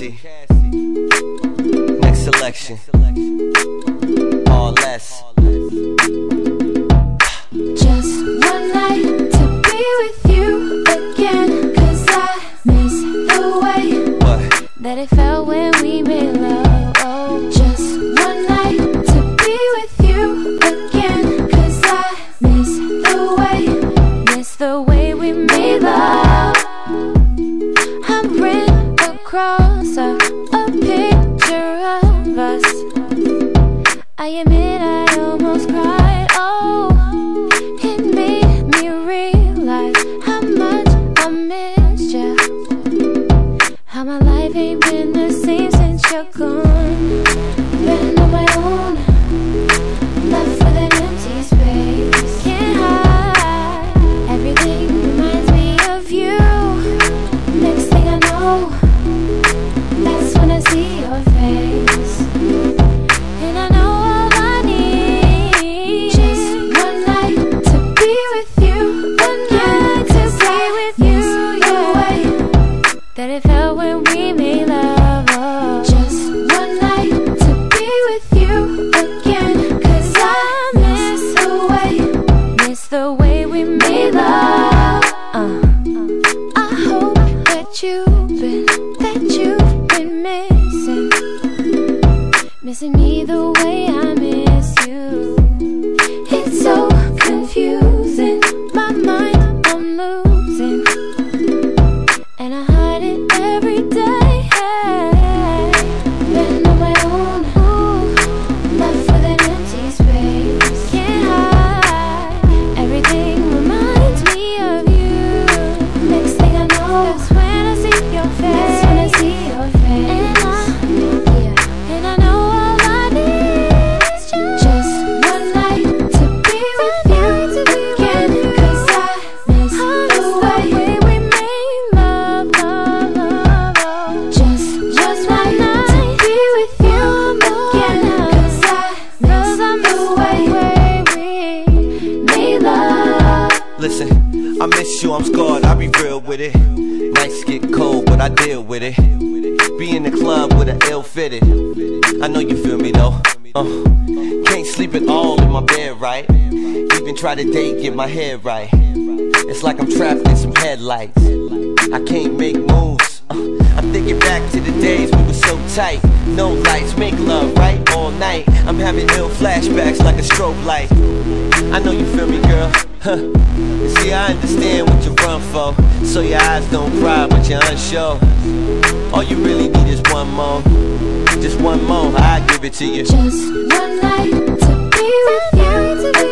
Cassie. Next selection. All less. Just one night to be with you again, 'cause I miss the way that it felt when we made love. Oh, just one night to be with you again, 'cause I miss the way we made love. I'm written across a picture of us. I admit I almost cried. Oh, it made me realize how much I missed you, how my life ain't been the same since you're gone. Been on my own, left with an empty space. Can't hide, everything reminds me of you. Next thing I know, that's when I see your face. And I know all I need, just one night to be with you, one night to stay with you. The way that it felt when we made love. Oh, just one night to be with you again, 'cause I miss the way we made love. I hope that you've been missing me the way I miss you. It's so confusing, my mind I'm losing, and I hide it every day. Been on my own, left with an empty space. Can't hide, everything reminds me of you. Next thing I know, that's when I see your face. That's when I see your face. And I know all I need is just one night to be with you again, 'cause I miss the way we made love. Just one night to be with you again, 'cause I miss the way we made love. Listen, I miss you, I'm scarred, I be real with it. Nights get cold, but I deal with it. Be in the club with an ill fitted. I know you feel me though. Can't sleep at all in my bed, right? Even try to date, get my head right. It's like I'm trapped in some headlights. I can't make moves. I'm thinking back to the days we were so tight. No lights, make love right all night. I'm having ill flashbacks like a strobe light. I know you feel me, girl. See, I understand what you run for, so your eyes don't cry, but you're unsure. All you really need is one more, just one more. I give it to you. Just one night to be with you.